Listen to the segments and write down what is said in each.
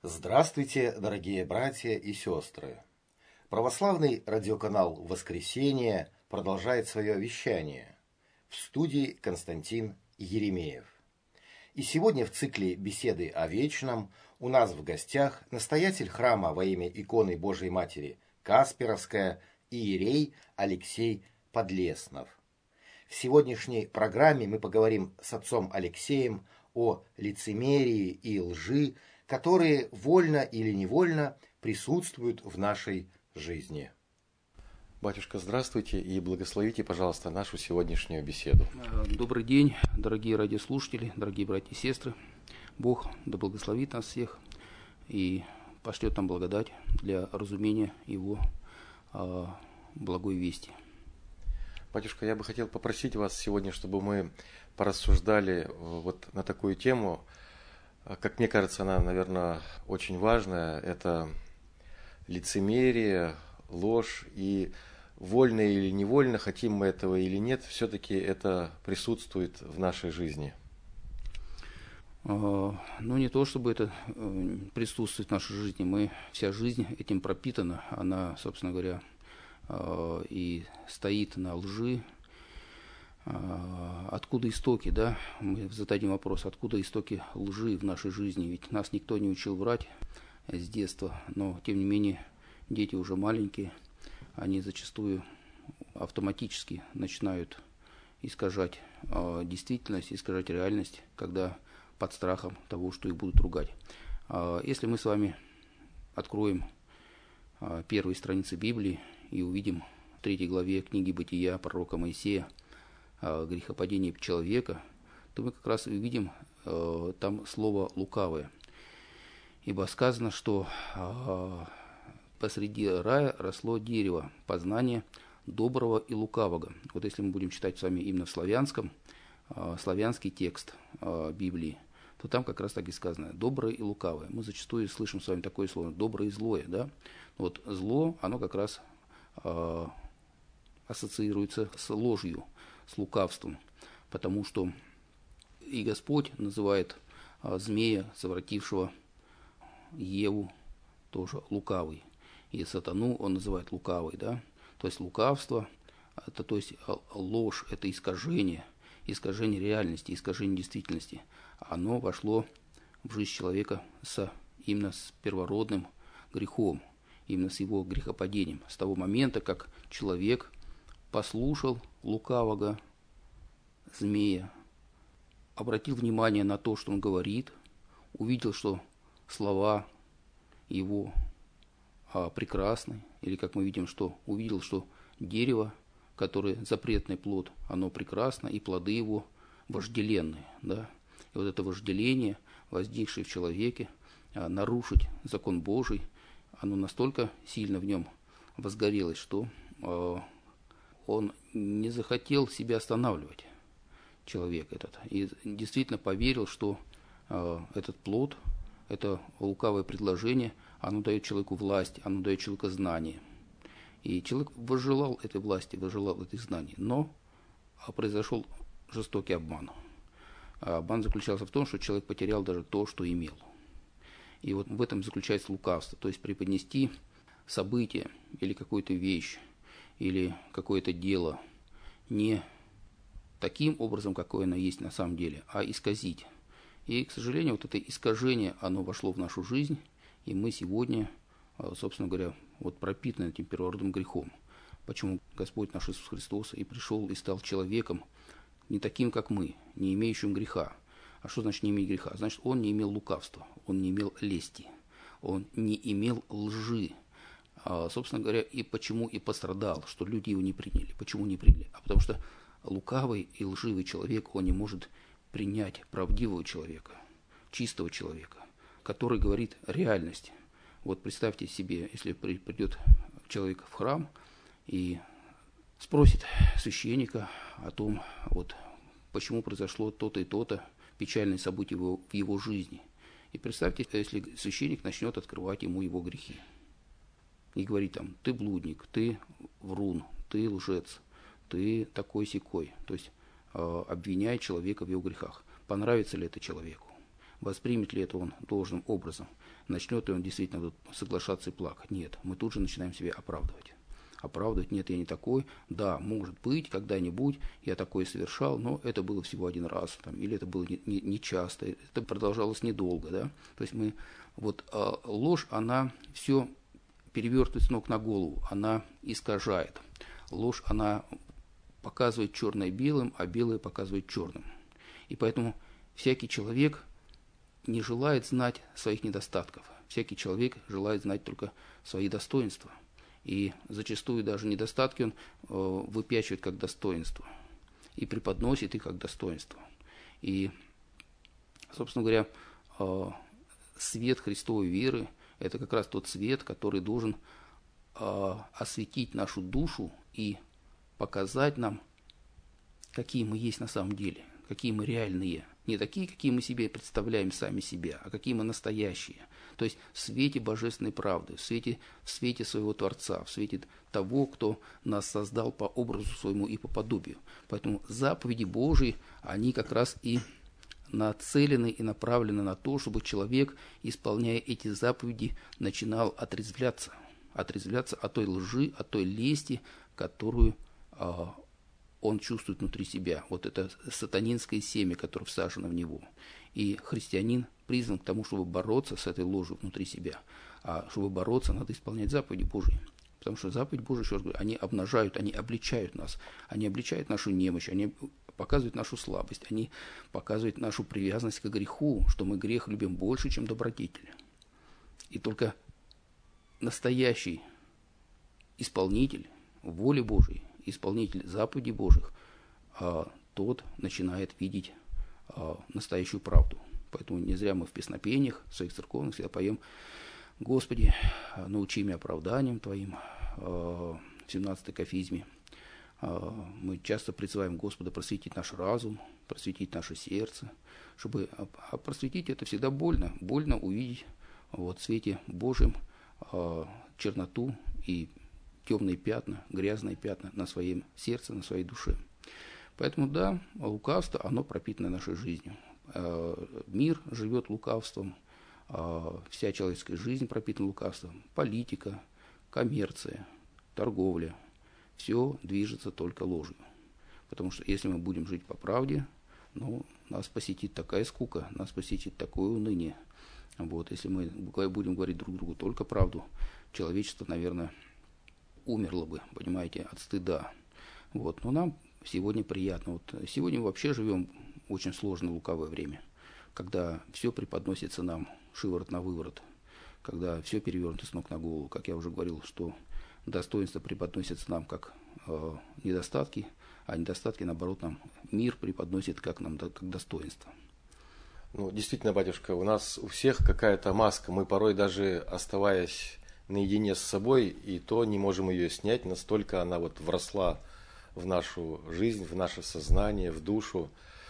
Здравствуйте, дорогие братья и сестры! Православный радиоканал «Воскресение» продолжает свое вещание. В студии Константин Еремеев. И сегодня в цикле «Беседы о вечном» у нас в гостях настоятель храма во имя иконы Божией Матери Касперовская иерей Алексей Подлеснов. В сегодняшней программе мы поговорим с отцом Алексеем о лицемерии и лжи, которые вольно или невольно присутствуют в нашей жизни. Батюшка, здравствуйте и благословите, пожалуйста, нашу сегодняшнюю беседу. Добрый день, дорогие радиослушатели, дорогие братья и сестры. Бог да благословит нас всех и пошлет нам благодать для разумения Его благой вести. Батюшка, я бы хотел попросить вас сегодня, чтобы мы порассуждали вот на такую тему. Как мне кажется, она, наверное, очень важная. Это лицемерие, ложь. И вольно или невольно, хотим мы этого или нет, все-таки это присутствует в нашей жизни. Ну, не то, чтобы это присутствует в нашей жизни. Вся жизнь этим пропитана. Она, собственно говоря, и стоит на лжи. Откуда истоки, да? Мы зададим вопрос, откуда истоки лжи в нашей жизни? Ведь нас никто не учил врать с детства, но, тем не менее, дети уже маленькие, они зачастую автоматически начинают искажать действительность, искажать реальность, когда под страхом того, что их будут ругать. Если мы с вами откроем первые страницы Библии и увидим в 3 главе книги Бытия пророка Моисея грехопадение человека, то мы как раз увидим там слово «лукавое». Ибо сказано, что посреди рая росло дерево познания доброго и лукавого. Вот если мы будем читать с вами именно в славянский текст Библии, то там как раз так и сказано «доброе и лукавое». Мы зачастую слышим с вами такое слово «доброе и злое». Да? Вот зло, оно как раз ассоциируется с ложью, с лукавством, потому что и Господь называет змея, совратившего Еву, тоже лукавый, и сатану он называет лукавый, да, то есть лукавство, это, то есть ложь, это искажение реальности, искажение действительности, оно вошло в жизнь человека именно с первородным грехом, именно с его грехопадением, с того момента, как человек послушал лукавого змея, обратил внимание на то, что он говорит, увидел, что слова его прекрасны, или как мы видим, что увидел, что дерево, которое запретный плод, оно прекрасно, и плоды его вожделенные. Да? И вот это вожделение, возникшее в человеке, нарушить закон Божий, оно настолько сильно в нем возгорелось, что он не захотел себя останавливать, человек этот, и действительно поверил, что этот плод, это лукавое предложение, оно дает человеку власть, оно дает человеку знание. И человек возжелал этой власти, возжелал этих знаний, но произошел жестокий обман. Обман заключался в том, что человек потерял даже то, что имел. И вот в этом заключается лукавство, то есть преподнести событие или какую-то вещь, или какое-то дело не таким образом, какое оно есть на самом деле, а исказить. И, к сожалению, вот это искажение, оно вошло в нашу жизнь, и мы сегодня, собственно говоря, вот пропитаны этим первородным грехом. Почему Господь наш Иисус Христос и пришел и стал человеком не таким, как мы, не имеющим греха. А что значит не иметь греха? Значит, он не имел лукавства, он не имел лести, он не имел лжи. Собственно говоря, и почему и пострадал, что люди его не приняли. Почему не приняли? А потому что лукавый и лживый человек, он не может принять правдивого человека, чистого человека, который говорит реальность. Вот представьте себе, если придет человек в храм и спросит священника о том, вот, почему произошло то-то и то-то печальное событие в его жизни. И представьте, если священник начнет открывать ему его грехи. И говорить там, ты блудник, ты врун, ты лжец, ты такой-сякой. То есть обвиняет человека в его грехах. Понравится ли это человеку? воспримет ли это он должным образом, начнет ли он действительно соглашаться и плакать. Нет, мы тут же начинаем себя оправдывать. Оправдывать, нет, я не такой, да, может быть, когда-нибудь я такое совершал, но это было всего один раз, там, или это было не часто, это продолжалось недолго, да, то есть ложь, она все перевертывает с ног на голову, она искажает, ложь, она показывает черное белым, а белое показывает черным, и поэтому всякий человек не желает знать своих недостатков, всякий человек желает знать только свои достоинства. И зачастую даже недостатки он выпячивает как достоинство и преподносит их как достоинство. И, собственно говоря, свет Христовой веры – это как раз тот свет, который должен осветить нашу душу и показать нам, какие мы есть на самом деле, какие мы реальные. Не такие, какие мы себе представляем сами себя, а какие мы настоящие. То есть в свете божественной правды, в свете своего Творца, в свете того, кто нас создал по образу своему и по подобию. Поэтому заповеди Божьи, они как раз и нацелены и направлены на то, чтобы человек, исполняя эти заповеди, начинал отрезвляться от той лжи, от той лести, которую он чувствует внутри себя. Вот это сатанинское семя, которое всажено в него. И христианин призван к тому, чтобы бороться с этой ложью внутри себя. А чтобы бороться, надо исполнять заповеди Божьи. Потому что заповеди Божьи, еще раз говорю, они обнажают, они обличают нас. Они обличают нашу немощь, они показывают нашу слабость, они показывают нашу привязанность к греху, что мы грех любим больше, чем добродетель. И только настоящий исполнитель воли Божьей, исполнитель заповедей Божьих, тот начинает видеть настоящую правду. Поэтому не зря мы в песнопениях, в своих церковных всегда поем: «Господи, научи меня оправданием Твоим», в 17-й кафизме. Мы часто призываем Господа просветить наш разум, просветить наше сердце, чтобы просветить это всегда больно. Больно увидеть в свете Божьем черноту и темные пятна, грязные пятна на своем сердце, на своей душе. Поэтому да, лукавство, оно пропитано нашей жизнью. Мир живет лукавством, вся человеческая жизнь пропитана лукавством, политика, коммерция, торговля, все движется только ложью. Потому что если мы будем жить по правде, нас посетит такая скука, нас посетит такое уныние. Если мы будем говорить друг другу только правду, человечество, наверное, умерло бы, понимаете, от стыда. Но нам сегодня приятно. Сегодня мы вообще живем в очень сложное лукавое время, когда все преподносится нам шиворот на выворот, когда все перевернуто с ног на голову. Как я уже говорил, что достоинства преподносятся нам как недостатки, а недостатки, наоборот, нам мир преподносит как достоинство. Действительно, батюшка, у нас у всех какая-то маска. Мы порой даже, оставаясь наедине с собой, и то не можем ее снять, настолько она вросла в нашу жизнь, в наше сознание, в душу.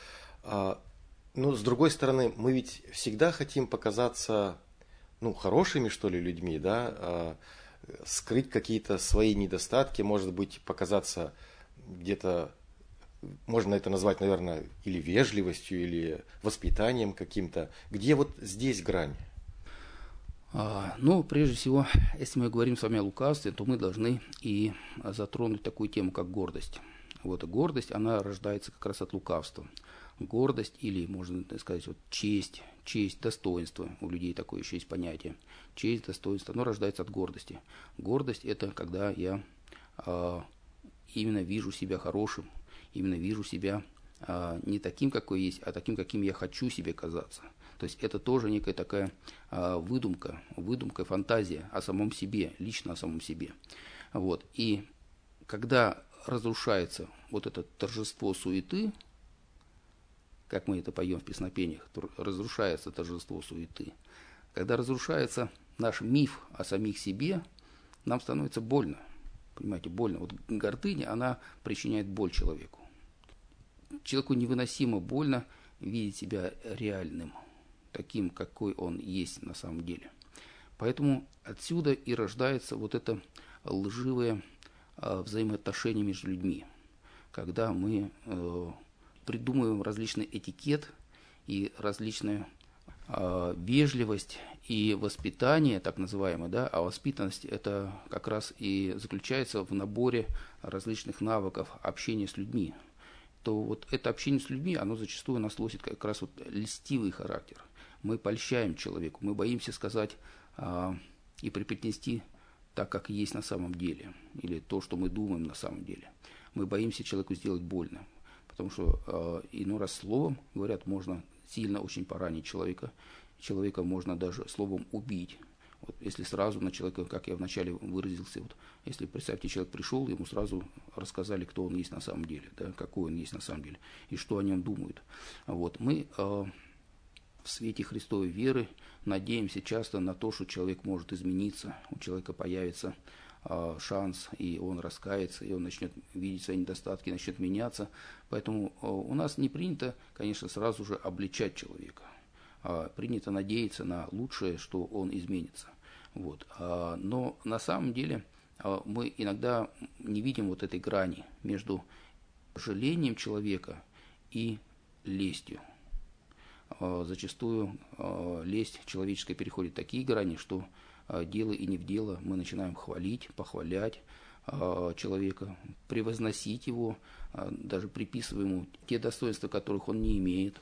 Но с другой стороны, мы ведь всегда хотим показаться, хорошими, что ли, людьми, да, скрыть какие-то свои недостатки, может быть, показаться где-то, можно это назвать, наверное, или вежливостью, или воспитанием каким-то. Где здесь грань? Прежде всего, если мы говорим с вами о лукавстве, то мы должны и затронуть такую тему, как гордость. Гордость, она рождается как раз от лукавства. Гордость или, можно сказать, честь, достоинство. У людей такое еще есть понятие. Честь, достоинство, оно рождается от гордости. Гордость – это когда я именно вижу себя хорошим, именно вижу себя не таким, какой есть, а таким, каким я хочу себе казаться. То есть это тоже некая такая выдумка, фантазия о самом себе, лично о самом себе. И когда разрушается это торжество суеты, как мы это поем в песнопениях, разрушается торжество суеты, когда разрушается наш миф о самих себе, нам становится больно. Понимаете, больно. Гордыня, она причиняет боль человеку. Человеку невыносимо больно видеть себя реальным, таким, какой он есть на самом деле. Поэтому отсюда и рождается это лживое взаимоотношение между людьми, когда мы придумываем различный этикет и различные Вежливость и воспитание, так называемое, да, а воспитанность это как раз и заключается в наборе различных навыков общения с людьми. То вот это общение с людьми, оно зачастую нас носит как раз вот льстивый характер. Мы польщаем человеку, мы боимся сказать и преподнести так, как есть на самом деле, или то, что мы думаем на самом деле. Мы боимся человеку сделать больно, потому что иной раз словом, говорят, можно сильно очень поранить человека. Человека можно даже словом убить. Вот если сразу на человека, как я вначале выразился, вот, если, представьте, человек пришел, ему сразу рассказали, кто он есть на самом деле, да, какой он есть на самом деле, и что о нем думают. Вот, мы в свете Христовой веры надеемся часто на то, что человек может измениться, у человека появится шанс, и он раскается, и он начнет видеть свои недостатки, начнет меняться. Поэтому у нас не принято, конечно, сразу же обличать человека. Принято надеяться на лучшее, что он изменится. Вот. Но на самом деле мы иногда не видим вот этой грани между жалением человека и лестью. Зачастую лесть человеческая переходит такие грани, что дело и не в дело мы начинаем хвалить, похвалять человека, превозносить его, даже приписывая ему те достоинства, которых он не имеет.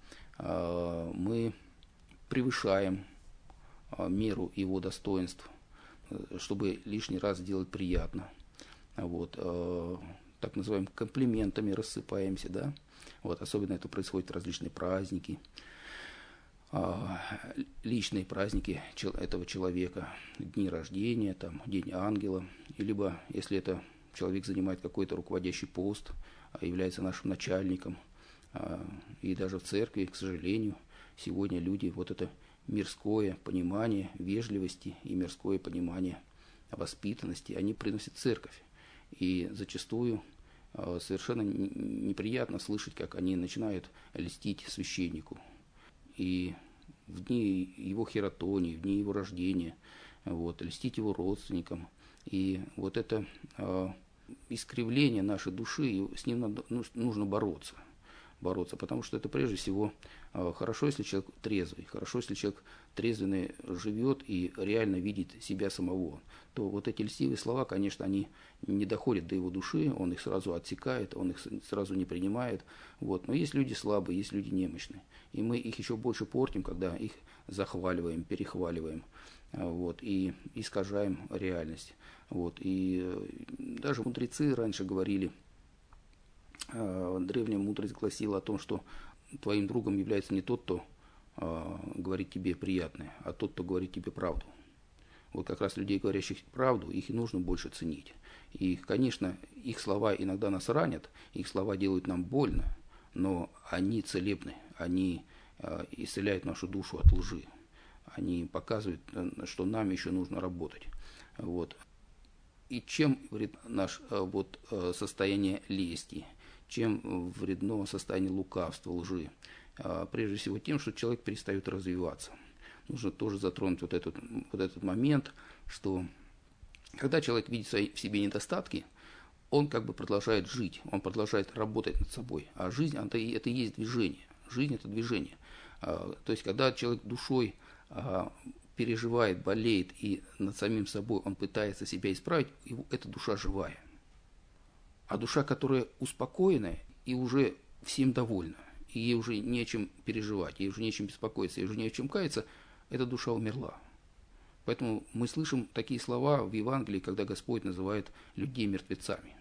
Мы превышаем меру его достоинств, чтобы лишний раз сделать приятно. Вот. Так называемыми комплиментами рассыпаемся, да? Вот. Особенно это происходит в различные праздники, личные праздники этого человека, дни рождения, там, День ангела, либо если это человек занимает какой-то руководящий пост, является нашим начальником, и даже в церкви, к сожалению, сегодня люди вот это мирское понимание вежливости и мирское понимание воспитанности, они приносят в церковь. И зачастую совершенно неприятно слышать, как они начинают льстить священнику. И в дни его хератонии, в дни его рождения, вот, льстить его родственникам. И вот это искривление нашей души, с ним нужно бороться, потому что это прежде всего хорошо, если человек трезвый, хорошо, если человек трезвенный живет и реально видит себя самого, то вот эти льстивые слова, конечно, они не доходят до его души, он их сразу отсекает, он их сразу не принимает. Вот. Но есть люди слабые, есть люди немощные, и мы их еще больше портим, когда их захваливаем, перехваливаем, вот, и искажаем реальность. Вот. И даже мудрецы раньше говорили, древняя мудрость гласила о том, что твоим другом является не тот, кто говорит тебе приятное, а тот, кто говорит тебе правду. Вот как раз людей, говорящих правду, их и нужно больше ценить. И, конечно, их слова иногда нас ранят, их слова делают нам больно, но они целебны, они исцеляют нашу душу от лжи. Они показывают, что нам еще нужно работать. Вот. И чем вредно наше состояние лести, чем вредно состояние лукавства, лжи? Прежде всего тем, что человек перестает развиваться. Нужно тоже затронуть вот этот момент, что когда человек видит в себе недостатки, он как бы продолжает жить, он продолжает работать над собой. А жизнь это и есть движение. Жизнь – это движение. То есть, когда человек душой переживает, болеет и над самим собой он пытается себя исправить, эта душа живая. А душа, которая успокоенная и уже всем довольна, и ей уже не о чем переживать, ей уже не о чем беспокоиться, ей уже не о чем каяться, эта душа умерла. Поэтому мы слышим такие слова в Евангелии, когда Господь называет людей мертвецами.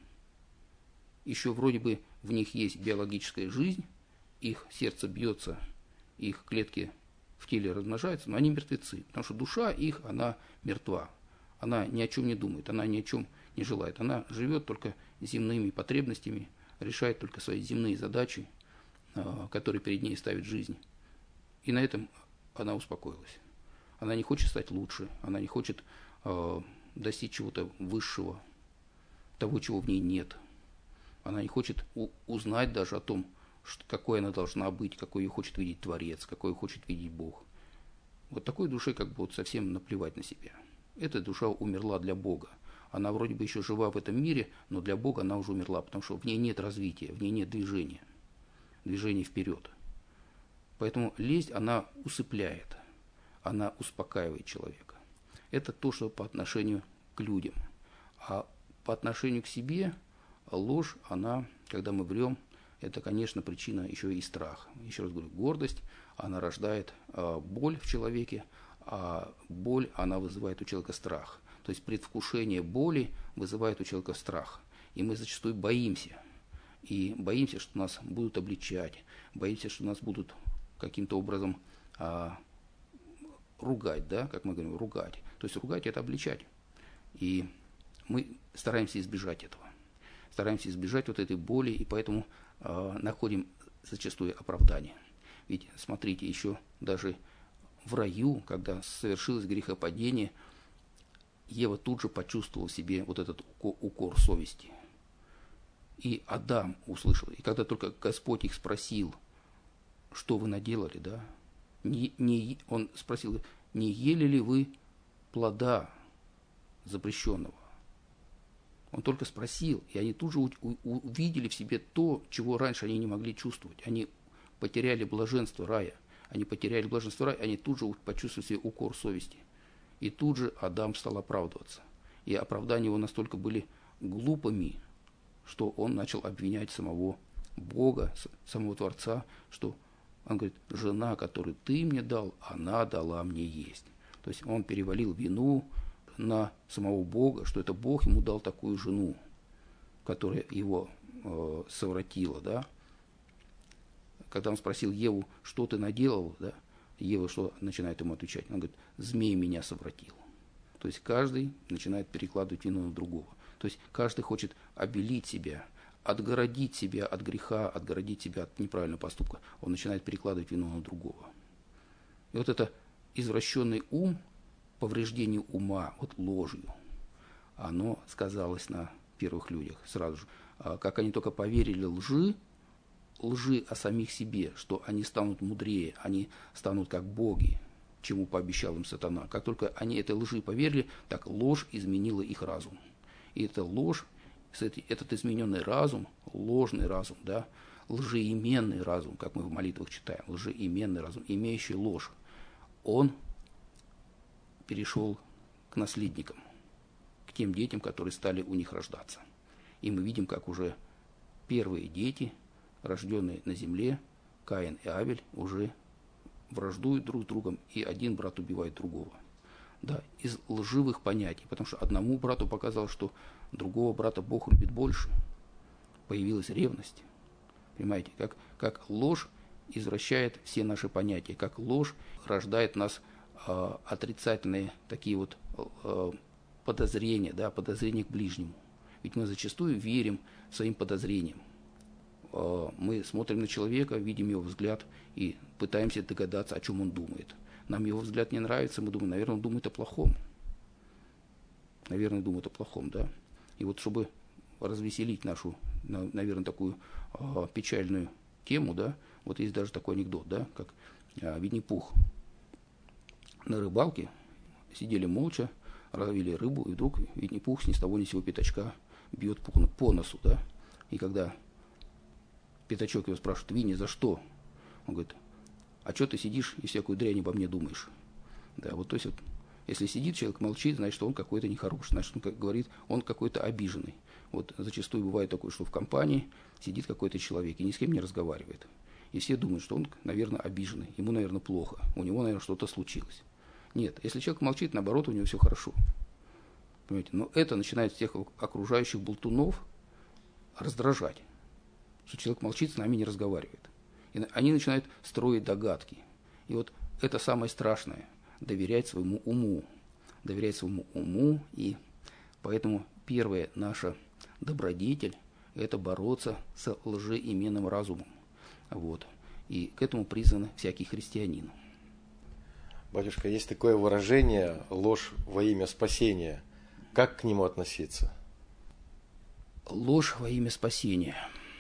Еще вроде бы в них есть биологическая жизнь, их сердце бьется, их клетки в теле размножаются, но они мертвецы, потому что душа их, она мертва. Она ни о чем не думает, она ни о чем не желает. Она живет только земными потребностями, решает только свои земные задачи, которые перед ней ставит жизнь. И на этом она успокоилась. Она не хочет стать лучше, она не хочет достичь чего-то высшего, того, чего в ней нет. Она не хочет узнать даже о том, какой она должна быть, какой ее хочет видеть Творец, какой ее хочет видеть Бог. Вот такой душе как бы вот совсем наплевать на себя. Эта душа умерла для Бога. Она вроде бы еще жива в этом мире, но для Бога она уже умерла, потому что в ней нет развития, в ней нет движения вперед. Поэтому лесть, она усыпляет, она успокаивает человека. Это то, что по отношению к людям. А по отношению к себе ложь, она, когда мы врем, это, конечно, причина еще и страха. Еще раз говорю, гордость, она рождает боль в человеке, а боль, она вызывает у человека страх. То есть предвкушение боли вызывает у человека страх. И мы зачастую боимся. И боимся, что нас будут обличать, боимся, что нас будут каким-то образом ругать, да, как мы говорим, ругать. То есть ругать – это обличать. И мы стараемся избежать этого. Стараемся избежать вот этой боли, и поэтому находим зачастую оправдание. Ведь, смотрите, еще даже в раю, когда совершилось грехопадение, Ева тут же почувствовала в себе вот этот укор совести. И Адам услышал. И когда только Господь их спросил, что вы наделали, да? Он спросил, не ели ли вы плода запрещенного? Он только спросил, и они тут же увидели в себе то, чего раньше они не могли чувствовать. Они потеряли блаженство рая. Они тут же почувствовали себе укор совести. И тут же Адам стал оправдываться. И оправдания его настолько были глупыми, что он начал обвинять самого Бога, самого Творца, что он говорит, жена, которую ты мне дал, она дала мне есть. То есть он перевалил вину на самого Бога, что это Бог ему дал такую жену, которая его совратила, да. Когда он спросил Еву, что ты наделал, да, Ева что начинает ему отвечать? Он говорит, змей меня совратил. То есть каждый начинает перекладывать вину на другого. То есть каждый хочет обелить себя, отгородить себя от греха, отгородить себя от неправильного поступка. Он начинает перекладывать вину на другого. И вот это извращенный ум, повреждение ума, вот ложью, оно сказалось на первых людях сразу же. Как они только поверили лжи о самих себе, что они станут мудрее, они станут как боги, чему пообещал им сатана. Как только они этой лжи поверили, так ложь изменила их разум. И эта ложь, этот измененный разум, ложный разум, да, лжеименный разум, как мы в молитвах читаем, лжеименный разум, имеющий ложь, он перешел к наследникам, к тем детям, которые стали у них рождаться. И мы видим, как уже первые дети, рожденные на земле, Каин и Авель, уже враждуют друг с другом, и один брат убивает другого. Да, из лживых понятий, потому что одному брату показалось, что другого брата Бог любит больше. Появилась ревность. Понимаете, как ложь извращает все наши понятия, как ложь рождает в нас отрицательные такие вот подозрения, да, подозрения к ближнему. Ведь мы зачастую верим своим подозрениям. Мы смотрим на человека, видим его взгляд и пытаемся догадаться, о чем он думает. Нам его взгляд не нравится, мы думаем, наверное, он думает о плохом. Да? И вот чтобы развеселить нашу, наверное, такую печальную тему, да, вот есть даже такой анекдот, да, как Винни-Пух на рыбалке сидели молча, ловили рыбу, и вдруг Винни-Пух ни с того ни с сего пятачка бьет по носу, да, и когда пятачок его спрашивает, Винни, за что? Он говорит, а что ты сидишь и всякую дрянь обо мне думаешь? Да, вот то есть вот, если сидит человек, молчит, значит, он какой-то нехороший, значит, он как говорит, он какой-то обиженный. Вот зачастую бывает такое, что в компании сидит какой-то человек и ни с кем не разговаривает. И все думают, что он, наверное, обиженный, ему, наверное, плохо, у него, наверное, что-то случилось. Нет, если человек молчит, наоборот, у него все хорошо. Понимаете? Но это начинает всех окружающих болтунов раздражать. Что человек молчит, с нами не разговаривает. И они начинают строить догадки. И вот это самое страшное – доверять своему уму. Доверять своему уму. И поэтому первая наша добродетель – это бороться с лжеименным разумом. Вот. И к этому призван всякий христианин. Батюшка, есть такое выражение «ложь во имя спасения». Как к нему относиться? Ложь во имя спасения.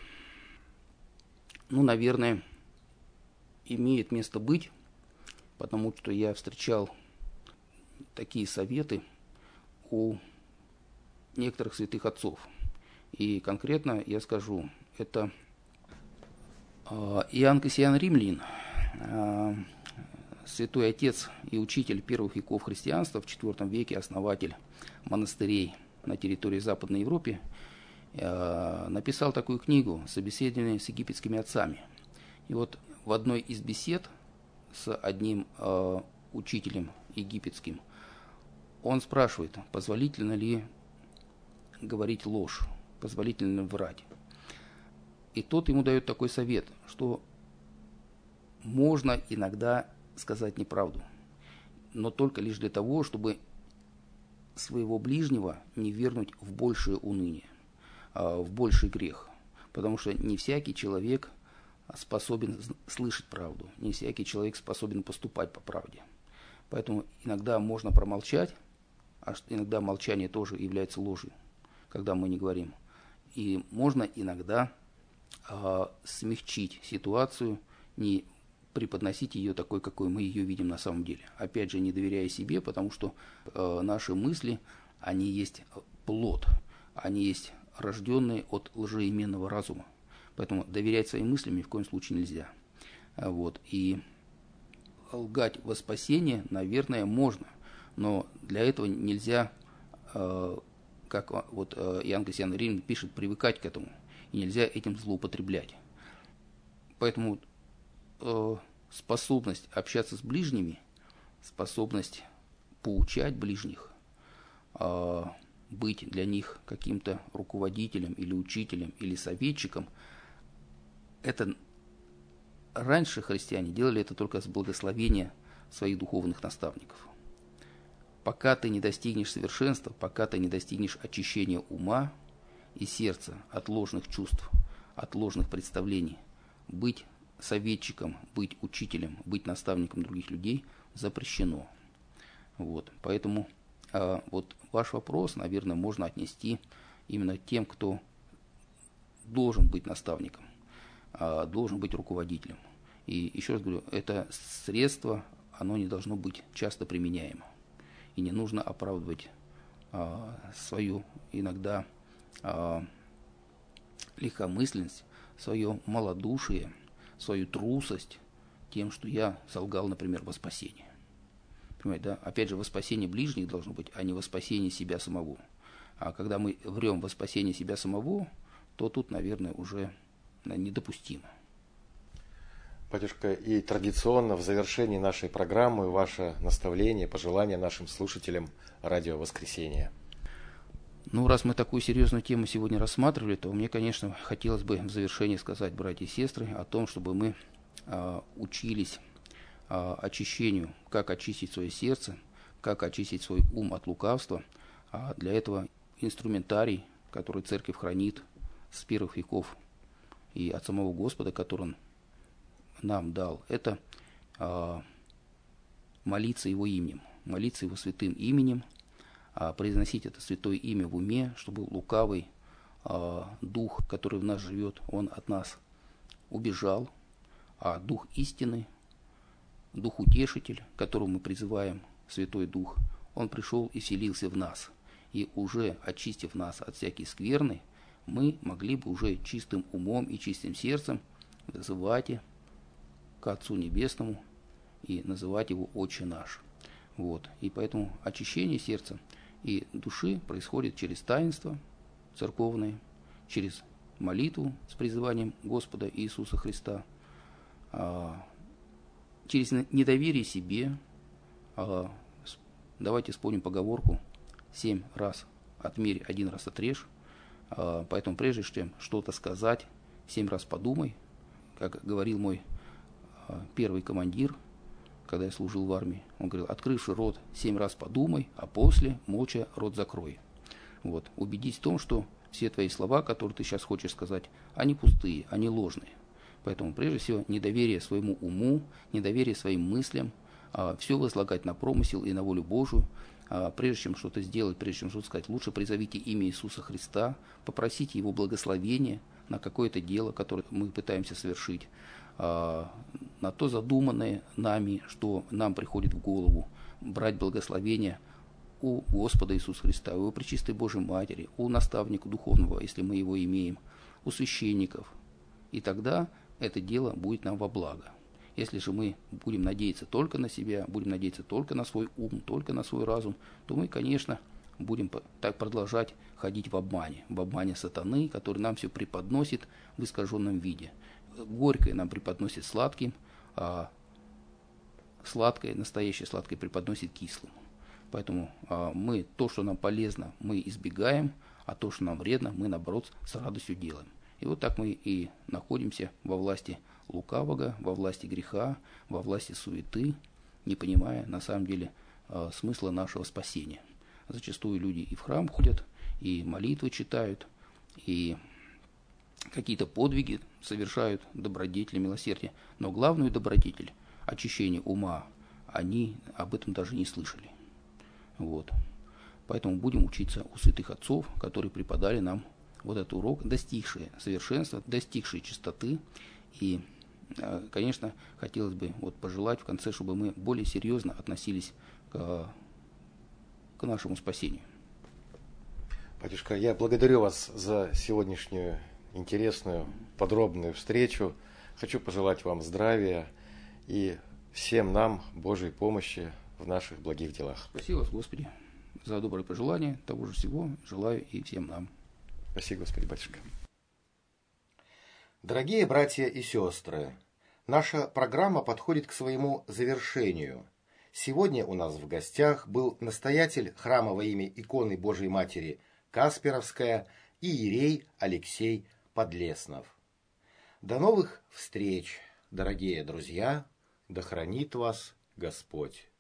Ну, наверное, имеет место быть, потому что я встречал такие советы у некоторых святых отцов. И конкретно я скажу, это Иоанн Кассиан Римлян, святой отец и учитель первых веков христианства, в IV веке основатель монастырей на территории Западной Европы, написал такую книгу «Собеседование с египетскими отцами». И вот в одной из бесед с одним учителем египетским он спрашивает, позволительно ли говорить ложь, позволительно ли врать. И тот ему дает такой совет, что можно иногда сказать неправду, но только лишь для того, чтобы своего ближнего не ввергнуть в большее уныние, в больший грех. Потому что не всякий человек способен слышать правду, не всякий человек способен поступать по правде. Поэтому иногда можно промолчать, а иногда молчание тоже является ложью, когда мы не говорим. И можно иногда смягчить ситуацию, не преподносить ее такой, какой мы ее видим на самом деле. Опять же, не доверяя себе, потому что наши мысли, они есть плод, они есть рожденные от лжеименного разума. Поэтому доверять своим мыслям ни в коем случае нельзя. Вот. И лгать во спасение, наверное, можно, но для этого нельзя, как вот Иоанн Крестьян Римлян пишет, привыкать к этому, и нельзя этим злоупотреблять. Поэтому способность общаться с ближними, способность поучать ближних, быть для них каким-то руководителем или учителем или советчиком, это раньше христиане делали это только с благословения своих духовных наставников. Пока ты не достигнешь совершенства, пока ты не достигнешь очищения ума и сердца от ложных чувств, от ложных представлений, быть советчиком, быть учителем, быть наставником других людей запрещено. Вот. Поэтому вот ваш вопрос, наверное, можно отнести именно тем, кто должен быть наставником, должен быть руководителем. И еще раз говорю, это средство, оно не должно быть часто применяемо. И не нужно оправдывать свою иногда легкомысленность, свое малодушие, свою трусость тем, что я солгал, например, во спасении. Понимаете, да? Опять же, во спасении ближних должно быть, а не во спасении себя самого. А когда мы врем во спасении себя самого, то тут, наверное, уже недопустимо. Батюшка, и традиционно в завершении нашей программы ваше наставление, пожелание нашим слушателям радио «Воскресенье». Ну, раз мы такую серьезную тему сегодня рассматривали, то мне, конечно, хотелось бы в завершении сказать, братья и сестры, о том, чтобы мы учились очищению, как очистить свое сердце, как очистить свой ум от лукавства. А для этого инструментарий, который Церковь хранит с первых веков и от самого Господа, который Он нам дал, это молиться Его именем, молиться Его святым именем, произносить это святое имя в уме, чтобы лукавый дух, который в нас живет, он от нас убежал, а дух истины, дух утешитель, которого мы призываем, Святой Дух, он пришел и вселился в нас. И уже очистив нас от всякой скверны, мы могли бы уже чистым умом и чистым сердцем вызывать к Отцу Небесному и называть Его Отче наш. Вот. И поэтому очищение сердца и души происходит через таинство церковное, через молитву с призыванием Господа Иисуса Христа, через недоверие себе. Давайте вспомним поговорку: 7 раз отмерь, 1 раз отрежь. Поэтому прежде чем что-то сказать, 7 раз подумай. Как говорил мой первый командир, когда я служил в армии, он говорил: открывши рот, 7 раз подумай, а после молча рот закрой. Вот. Убедись в том, что все твои слова, которые ты сейчас хочешь сказать, они пустые, они ложные. Поэтому, прежде всего, недоверие своему уму, недоверие своим мыслям, все возлагать на промысел и на волю Божию. Прежде чем что-то сделать, прежде чем что-то сказать, лучше призовите имя Иисуса Христа, попросите Его благословения на какое-то дело, которое мы пытаемся совершить, на то задуманное нами, что нам приходит в голову, брать благословение у Господа Иисуса Христа, у Его Пречистой Божьей Матери, у наставника духовного, если мы его имеем, у священников. И тогда это дело будет нам во благо. Если же мы будем надеяться только на себя, будем надеяться только на свой ум, только на свой разум, то мы, конечно, будем так продолжать ходить в обмане сатаны, который нам все преподносит в искаженном виде. Горькое нам преподносит сладким, а сладкое, настоящее сладкое преподносит кислым. Поэтому мы то, что нам полезно, мы избегаем, а то, что нам вредно, мы, наоборот, с радостью делаем. И вот так мы и находимся во власти лукавого, во власти греха, во власти суеты, не понимая на самом деле смысла нашего спасения. Зачастую люди и в храм ходят, и молитвы читают, и какие-то подвиги совершают, добродетели, милосердия. Но главную добродетель, очищение ума, они об этом даже не слышали. Вот. Поэтому будем учиться у святых отцов, которые преподали нам вот этот урок, достигшие совершенства, достигшие чистоты. И, конечно, хотелось бы пожелать в конце, чтобы мы более серьезно относились к нашему спасению. Батюшка, я благодарю вас за сегодняшнюю интересную, подробную встречу. Хочу пожелать вам здравия и всем нам Божьей помощи в наших благих делах. Спасибо вас, Господи, за добрые пожелания. Того же всего желаю и всем нам. Спасибо, Господи, батюшка. Дорогие братья и сестры, наша программа подходит к своему завершению. Сегодня у нас в гостях был настоятель храма во имя иконы Божией Матери Касперовская иерей Алексей Подлеснов. До новых встреч, дорогие друзья, да хранит вас Господь.